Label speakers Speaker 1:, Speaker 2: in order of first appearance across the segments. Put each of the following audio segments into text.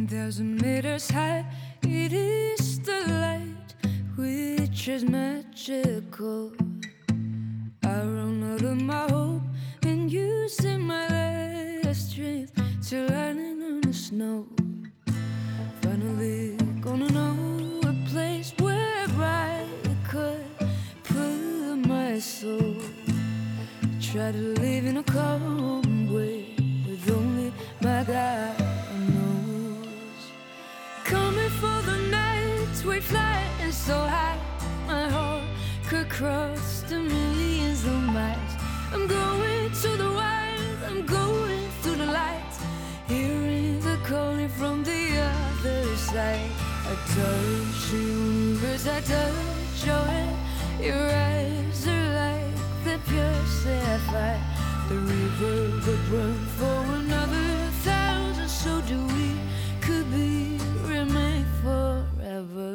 Speaker 1: 10,000 meters high, it is the light which is magical. I run out of my hope and using my last strength to landing on the snow. Finally gonna know a place where I could put my soul. Try to live in a calm way with only my God knows. Coming for the nights we flying so high, my heart could cross the millions of miles. I'm going to the wild, I'm going through the lights, hearing the calling from the other side. I touch the universe, I touch your hand. Your eyes are like the pure sapphire. The river would run for another 1,000. So do we, could be, remain forever.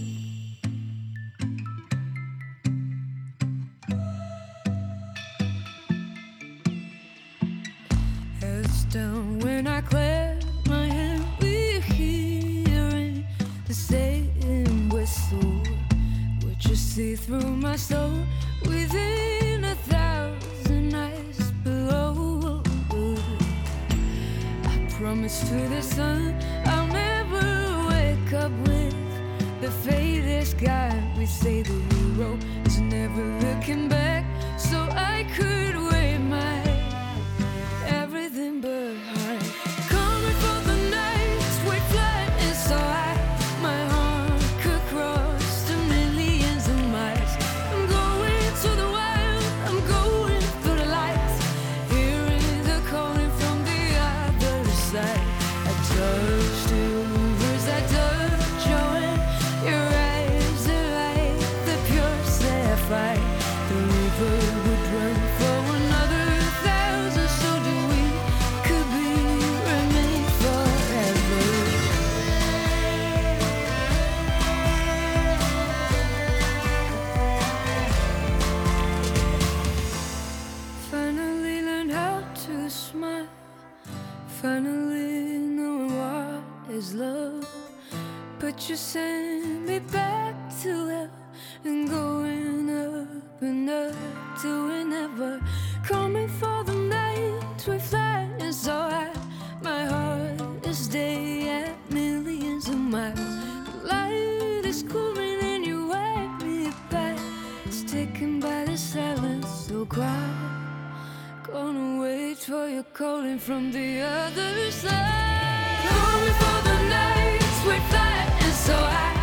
Speaker 1: Heads down when I clap my hand, we're hearing the same whistle. What you see through my soul, within 1,000 eyes below. I promise to the sun I'll never wake up with the faded sky. We say the hero is never looking back, so I could wave my everything behind. Coming for the nights we fly and so high, my heart could cross the millions of miles. I'm going to the wild, I'm going through the lights, hearing the calling from the other side. I touch the universe, I touch your hand. Your eyes are like the pure sapphire. The river would run for another 1,000. So do we, could be, remain forever. Finally learned how to smile, finally knowing what is love. But you sent me back to hell and going up and up to whenever. Coming for the night we fly and so high, my heart is day at millions of miles. The light is coming and you wipe me back. It's taken by the silence so quiet. Gonna wait for your calling from the other side. Coming for the nights we fly and so high,